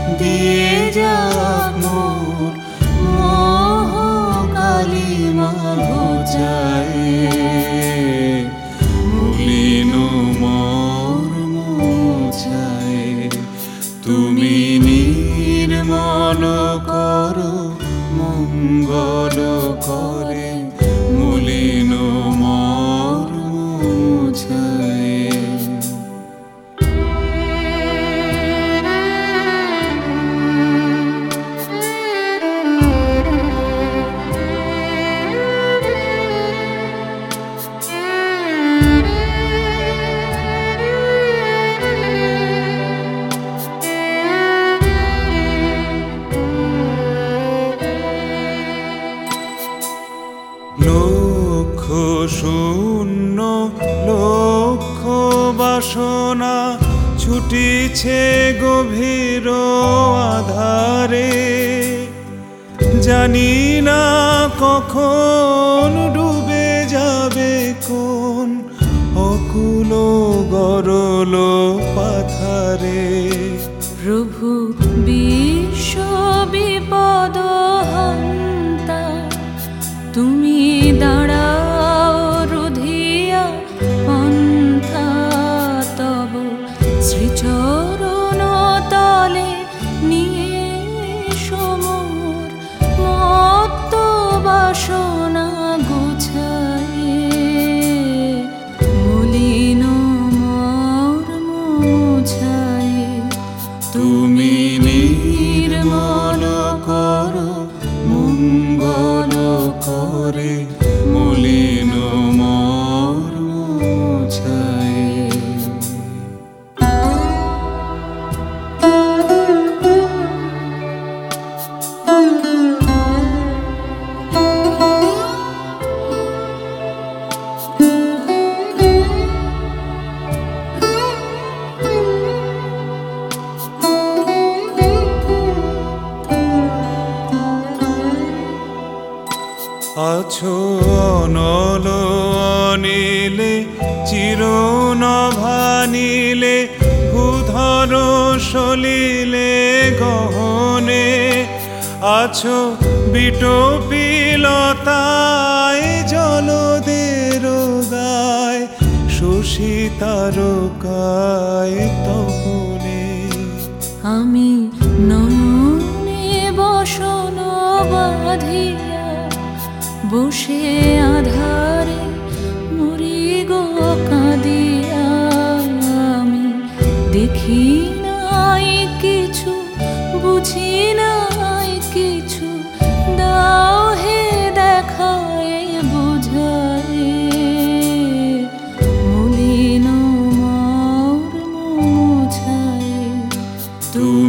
দিয়ে যাক মোর মোহ কালিমা ঘোচায়, মলিন মোর মোছায়। তুমি নির্মল করো মঙ্গল করে, মলিন মোর মোছায়। লক্ষ শূন্য লক্ষ বাসনা ছুটিছে গভীর আধারে, জানি না কখন ডুবে যাবে কোন অকুল গরল পাথারে। প্রভু বিশ্ব বিপদ হন্তা, তুমি দাঁড়াও রুধিয়া পন্থা, তব শ্রীচরণ তলে নিয়ে সমর মত্ত বাসনা গুছায়ে, মলিন মোর মোছায়ে। তুমি নির্মল করো মঙ্গল করে, মলিন মোর মোছায়। আছো অনল অনিলে চিরনভানিলে, ভূধর সলিলে গহনে। আছো বিটপিলতায় জলদের গায়, শশী তারকায় তপনে। আমি নয়নে বসন বাঁধিয়া বসে আধারে মরি গো কাঁদিয়া, আমি দেখি নাই কিছু বুঝি নাই কিছু, দাও হে দেখায় বুঝায়, মলিন মোর মোছায়।